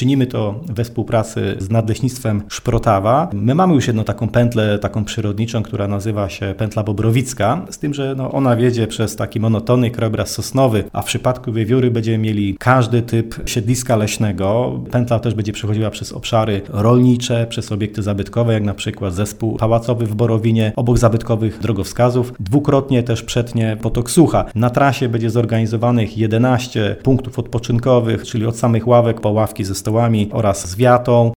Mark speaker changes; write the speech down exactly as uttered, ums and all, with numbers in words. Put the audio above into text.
Speaker 1: czynimy to we współpracy z Nadleśnictwem Szprotawa. My mamy już jedną taką pętlę, taką przyrodniczą, która nazywa się Pętla Bobrowicka, z tym, że no ona wiedzie przez taki monotonny krajobraz sosnowy, a w przypadku wiewióry będziemy mieli każdy typ siedliska leśnego. Pętla też będzie przechodziła przez obszary rolnicze, przez obiekty zabytkowe, jak na przykład zespół pałacowy w Borowinie, obok zabytkowych drogowskazów. Dwukrotnie też przetnie potok Sucha. Na trasie będzie zorganizowanych jedenaście punktów odpoczynkowych, czyli od samych ławek po ławki ze stołami oraz z wiatą.